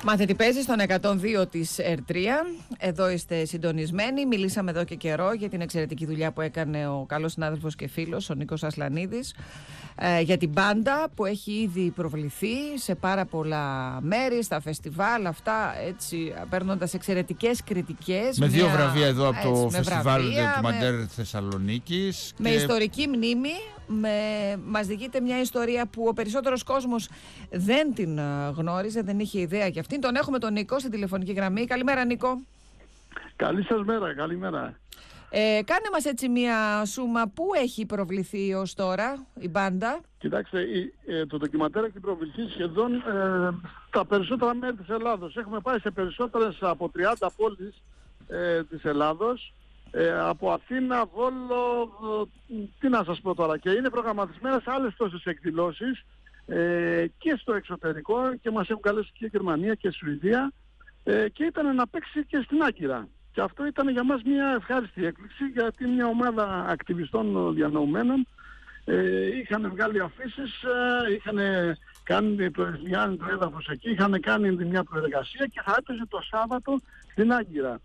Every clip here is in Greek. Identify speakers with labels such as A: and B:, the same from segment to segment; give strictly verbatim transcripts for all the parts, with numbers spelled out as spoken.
A: Μάθε τι παίζει στον εκατόν δύο της Ερ τρία. Εδώ είστε συντονισμένοι. Μιλήσαμε εδώ και καιρό για την εξαιρετική δουλειά που έκανε ο καλός συνάδελφος και φίλος, ο Νίκος Ασλανίδης, ε, για την μπάντα που έχει ήδη προβληθεί σε πάρα πολλά μέρη, στα φεστιβάλ, αυτά έτσι, παίρνοντας εξαιρετικές κριτικές.
B: Με δύο
A: μια,
B: βραβεία εδώ από
A: έτσι,
B: το φεστιβάλ
A: βραβεία,
B: του
A: με,
B: Μαντέρ Θεσσαλονίκης.
A: Με
B: και...
A: ιστορική μνήμη. Με, μας διηγείται μια ιστορία που ο περισσότερος κόσμος δεν την γνώριζε, δεν είχε ιδέα για αυτήν. Τον έχουμε τον Νίκο στην τηλεφωνική γραμμή. Καλημέρα, Νίκο.
C: Καλή σας μέρα, καλημέρα.
A: Ε, κάνε μας έτσι μια σούμα. Πού έχει προβληθεί ως τώρα η μπάντα?
C: Κοιτάξτε, η, ε, το ντοκιμαντέρ έχει προβληθεί σχεδόν ε, τα περισσότερα μέρη της Ελλάδος. Έχουμε πάει σε περισσότερες από τριάντα πόλεις ε, της Ελλάδος. Ε, από Αθήνα, Βόλο, ε, τι να σας πω τώρα, και είναι προγραμματισμένες άλλες τόσες εκδηλώσεις ε, και στο εξωτερικό, και μας έχουν καλέσει και Γερμανία και Σουηδία, ε, και ήταν να παίξει και στην Άγκυρα. Και αυτό ήταν για μας μια ευχάριστη έκπληξη, γιατί μια ομάδα ακτιβιστών διανοουμένων ε, είχαν βγάλει αφήσεις, ε, είχαν κάνει το Εσμιάνι το έδαφος εκεί, είχαν κάνει μια προεργασία και θα έπαιζε το Σάββατο στην Άγκυρα.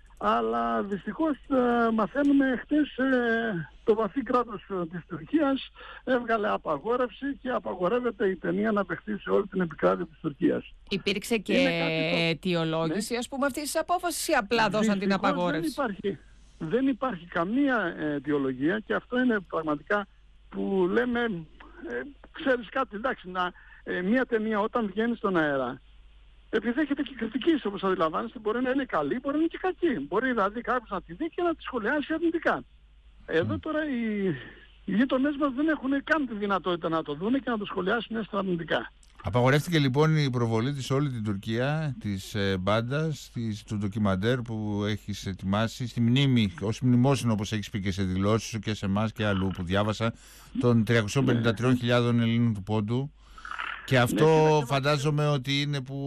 C: Αλλά δυστυχώς ε, μαθαίνουμε χτες ε, το βαθύ κράτος ε, της Τουρκίας έβγαλε απαγόρευση και απαγορεύεται η ταινία να παιχτεί σε όλη την επικράτεια της Τουρκίας.
A: Υπήρξε και
C: το...
A: αιτιολόγηση, ναι, ας πούμε, αυτής της απόφασης, ή απλά
C: δυστυχώς
A: δώσαν την απαγόρευση?
C: Δεν υπάρχει, δεν υπάρχει καμία αιτιολογία, και αυτό είναι πραγματικά που λέμε, ε, ξέρεις κάτι, εντάξει, να, ε, μια ταινία όταν βγαίνει στον αέρα επιδέχεται και κριτική, όπως αντιλαμβάνεστε, μπορεί να είναι καλή, μπορεί να είναι και κακή. Μπορεί δηλαδή κάποιος να τη δει και να τη σχολιάσει αρνητικά. Εδώ τώρα οι, οι γείτονές μας δεν έχουν καν τη δυνατότητα να το δουν και να το σχολιάσουν έστω αρνητικά.
B: Απαγορεύτηκε λοιπόν η προβολή της σε όλη την Τουρκία, της ε, μπάντας, της, του ντοκιμαντέρ που έχεις ετοιμάσει, στη μνήμη, ως μνημόσυνο, όπως έχεις πει και σε δηλώσεις σου και σε εμάς και αλλού που διάβασα, των τριακοσίων πενήντα τριών χιλιάδων Ελλήνων του Πόντου. Και αυτό ναι, φαντάζομαι ότι είναι που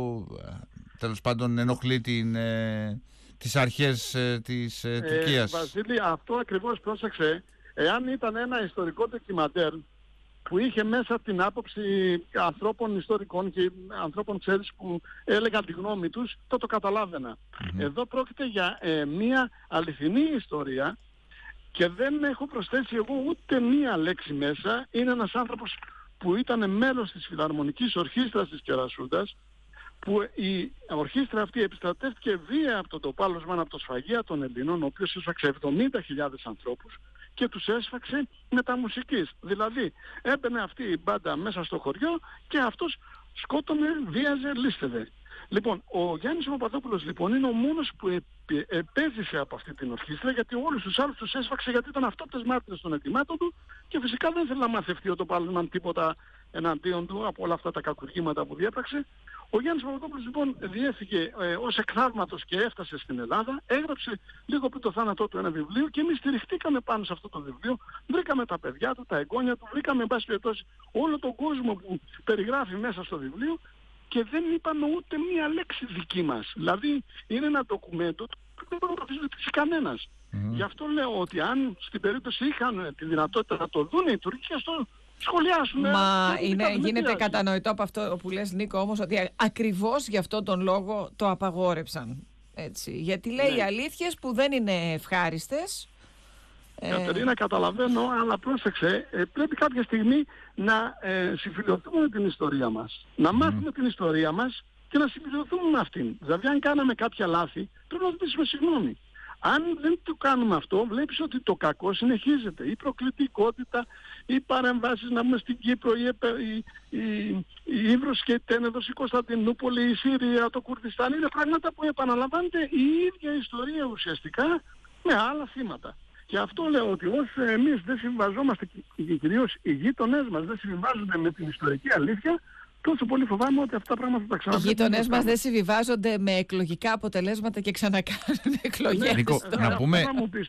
B: τέλος πάντων ενοχλεί την, ε, τις αρχές ε, της ε, Τουρκίας.
C: Ε, Βασίλη, αυτό ακριβώς, πρόσεξε, εάν ήταν ένα ιστορικό ντοκιμαντέρ που είχε μέσα την άποψη ανθρώπων ιστορικών και ανθρώπων, ξέρεις, που έλεγαν τη γνώμη τους, το το καταλάβαινα. Mm-hmm. Εδώ πρόκειται για ε, μια αληθινή ιστορία και δεν έχω προσθέσει εγώ ούτε μία λέξη μέσα. Είναι ένας άνθρωπος που ήταν μέλος της Φιλαρμονικής Ορχήστρας της Κερασούντας, που η ορχήστρα αυτή επιστρατεύτηκε βία από το τοπάλωσμα, από το σφαγεία των Ελλήνων, ο οποίος έσφαξε εβδομήντα χιλιάδες ανθρώπους και τους έσφαξε με τα μουσικής. Δηλαδή έμπαινε αυτή η μπάντα μέσα στο χωριό και αυτός σκότωνε, βίαζε, λίστευε. Λοιπόν, ο Γιάννης Παπαδόπουλος λοιπόν είναι ο μόνος που επ, επέζησε από αυτή την ορχήστρα, γιατί όλους τους άλλους τους έσφαξε, γιατί ήταν αυτόπτες μάρτυρες των εγκλημάτων του και φυσικά δεν ήθελε να μαθευτεί ο τοπάλωσμαν τίποτα εναντίον του από όλα αυτά τα κακουργήματα που διέπραξε. Ο Γιάννης Παπαδόπουλος λοιπόν διέφυγε ε, ως εκθαύματος και έφτασε στην Ελλάδα, έγραψε λίγο πριν το θάνατό του ένα βιβλίο και εμείς στηριχτήκαμε πάνω σε αυτό το βιβλίο, βρήκαμε τα παιδιά του, τα εγγόνια του, βρήκαμε εν πάση περιπτώσει όλο τον κόσμο που περιγράφει μέσα στο βιβλίο και δεν είπαμε ούτε μία λέξη δική μας. Δηλαδή είναι ένα ντοκουμέντο που δεν μπορεί να το αφισβητήσει κανένας. Mm. Γι' αυτό λέω ότι αν στην περίπτωση είχαν τη δυνατότητα να το δουν οι Τουρκοί, στο σχολιάσουμε.
A: Μα είναι, γίνεται κατανοητό από αυτό που λες, Νίκο, όμως, ότι ακριβώς γι' αυτό τον λόγο το απαγόρεψαν. Έτσι. Γιατί λέει ναι. αλήθειες που δεν είναι ευχάριστες.
C: Κατερίνα, ε... καταλαβαίνω, αλλά πρόσεξε, ε, πρέπει κάποια στιγμή να ε, συμφιλειωθούμε με την ιστορία μας. Να mm. μάθουμε την ιστορία μας και να συμφιλειωθούμε με αυτήν. Δηλαδή, αν κάναμε κάποια λάθη, πρέπει να ζητήσουμε συγγνώμη. Αν δεν το κάνουμε αυτό, βλέπεις ότι το κακό συνεχίζεται. Η προκλητικότητα, οι παρεμβάσεις, να πούμε στην Κύπρο, η, η, η, η Ύβρος και η Τένεδος, η Κωνσταντινούπολη, η Συρία, το Κουρδιστάν, είναι πράγματα που επαναλαμβάνεται η ίδια ιστορία ουσιαστικά με άλλα θύματα. Και αυτό λέω ότι όσο εμείς δεν συμβιβαζόμαστε, και κυρίως οι γείτονές μας δεν συμβιβάζονται με την ιστορική αλήθεια, τόσο πολύ φοβάμαι ότι αυτά τα πράγματα θα ξαναπούν.
A: Οι γείτονές μας δεν συμβιβάζονται με εκλογικά αποτελέσματα και ξανακάνουν εκλογές.
B: Νίκο, να πούμε,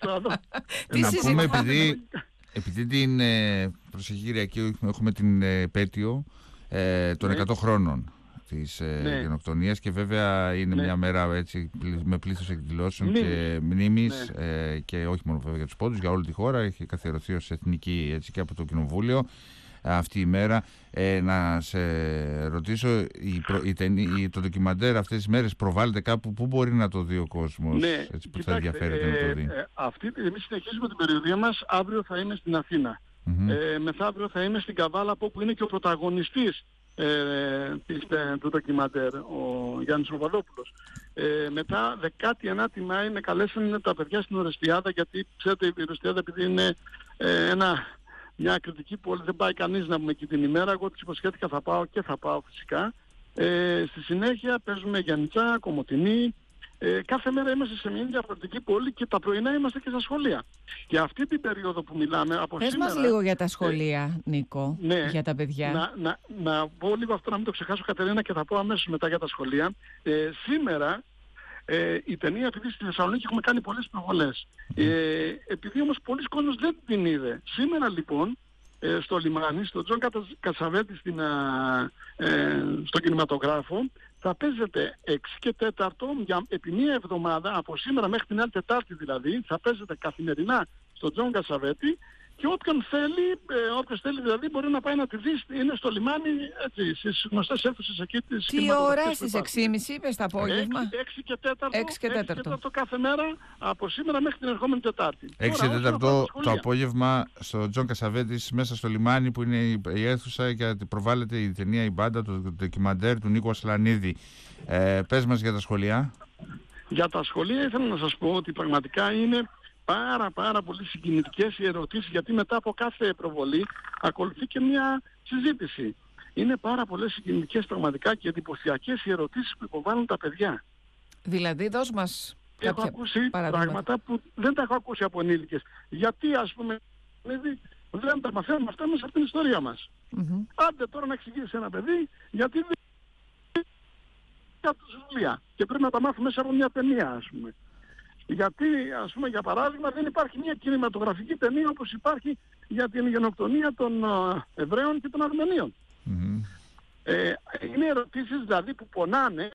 B: να πούμε επειδή, επειδή την ε, προσεχή Κυριακή έχουμε την επέτειο ε, των εκατό χρόνων της ε, ναι. γενοκτονίας και βέβαια είναι ναι. μια μέρα έτσι, με πλήθος εκδηλώσεων Μνήμης. και μνήμης ναι. ε, και όχι μόνο βέβαια για τους Πόντους, για όλη τη χώρα, έχει καθιερωθεί ως εθνική έτσι, και από το Κοινοβούλιο. αυτή η μέρα. Ε, να σε ρωτήσω, η, προ, η, η, το ντοκιμαντέρ αυτές τις μέρες προβάλλεται κάπου, πού μπορεί να το δει ο κόσμος,
C: ναι,
B: έτσι, που
C: κοιτάξτε,
B: θα ενδιαφέρεται
C: ε,
B: να το δει?
C: Ε, αυτή, εμείς συνεχίζουμε την περιοδία μας. Αύριο θα είμαι στην Αθήνα. Mm-hmm. Ε, μεθαύριο θα είμαι στην Καβάλα, από όπου είναι και ο πρωταγωνιστής ε, της, ε, του ντοκιμαντέρ, ο Γιάννης Ροβαδόπουλος. Ε, μετά δέκατη ενάτη Μάη με καλέσαν τα παιδιά στην Ορεστιάδα, γιατί ξέρετε η Ορεστιάδα επειδή είναι ε, ένα, μια κριτική πόλη, δεν πάει κανείς να πούμε εκεί την ημέρα. Εγώ τους υποσχέθηκα θα πάω και θα πάω φυσικά. Ε, στη συνέχεια παίζουμε Γιαννιτσά, Κομοτηνή. Ε, κάθε μέρα είμαστε σε μια διαφορετική πόλη και τα πρωινά είμαστε και στα σχολεία. Και αυτή την περίοδο που μιλάμε από
A: Πες
C: σήμερα...
A: μας λίγο για τα σχολεία, ε, Νίκο,
C: ναι,
A: για τα παιδιά.
C: Να, να, να πω λίγο αυτό, να μην το ξεχάσω, Κατερίνα, και θα πω αμέσως μετά για τα σχολεία. Ε, σήμερα ε, η ταινία, επειδή στη Θεσσαλονίκη έχουμε κάνει πολλές προβολές, ε, επειδή όμως πολλοί κόσμος δεν την είδε. Σήμερα λοιπόν ε, στο λιμάνι, στο Τζον Κασαβέτη, στην, ε, στο κινηματογράφο, θα παίζεται έξι και τέταρτο για επί μία εβδομάδα, από σήμερα μέχρι την άλλη Τετάρτη δηλαδή, θα παίζεται καθημερινά στο Τζον Κασαβέτη, και όποιον θέλει, ε, όποιος θέλει δηλαδή μπορεί να πάει να τη δει, είναι στο λιμάνι, έτσι, στις γνωστές αίθουσες εκεί της
A: Τι ώρα, στις έξι και μισή είπες το απόγευμα?
C: έξι και τέταρτο,
A: έξι και τέταρτο
C: κάθε μέρα, από σήμερα μέχρι την ερχόμενη Τετάρτη.
B: έξι και τέταρτο το απόγευμα στο Τζον Κασαβέτης, μέσα στο λιμάνι που είναι η αίθουσα, γιατί προβάλλεται η ταινία, η μπάντα, το ντοκιμαντέρ του Νίκου Ασλανίδη. Ε, πες μας για τα σχολεία. Για τα σχολεία ήθελα να σας πω ότι πραγματικά είναι πάρα πάρα πολύ συγκινητικές οι ερωτήσεις, γιατί μετά από κάθε προβολή ακολουθεί και μια συζήτηση. Είναι πάρα πολλές συγκινητικές πραγματικά και εντυπωσιακές οι ερωτήσεις που υποβάλλουν τα παιδιά.
A: Δηλαδή δώσ' μας
C: έχω ακούσει πράγματα που δεν τα έχω ακούσει από ενήλικες. Γιατί ας πούμε δεν τα μαθαίνουμε αυτά μέσα από την ιστορία μας. Mm-hmm. Άντε τώρα να εξηγήσει ένα παιδί γιατί δεν από βιβλία και πρέπει να τα μάθουμε μέσα από μια ταινία, ας πούμε. Γιατί, ας πούμε, για παράδειγμα, δεν υπάρχει μια κινηματογραφική ταινία όπως υπάρχει για την γενοκτονία των uh, Εβραίων και των Αρμενίων. Mm-hmm. Ε, είναι ερωτήσεις δηλαδή που πονάνε